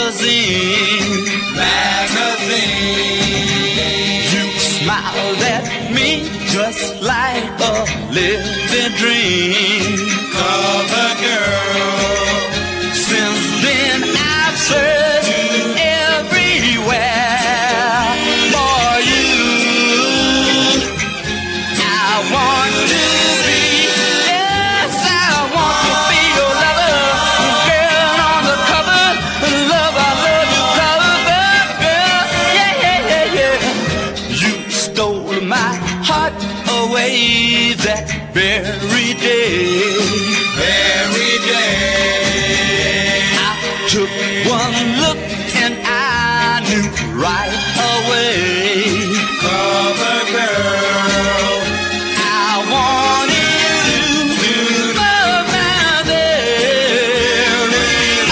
magazine. You smiled at me just like a living dream. Cover girl. Since then I've searched everywhere for you. I want to be, yes, I want to be your lover, girl on the cover. Love, I love you, cover girl. Yeah, yeah, yeah, yeah. You stole my heart away that very day. Every day. I took one look and I knew right away. Cover girl. I wanted you to love my very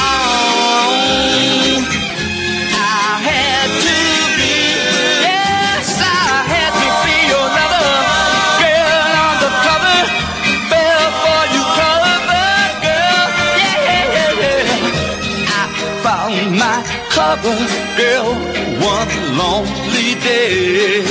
own. I had to be, yes, I had to be your lover, girl on the cover. Fell for you, cover girl. Yeah, yeah, yeah. I found my cover girl one lonely day.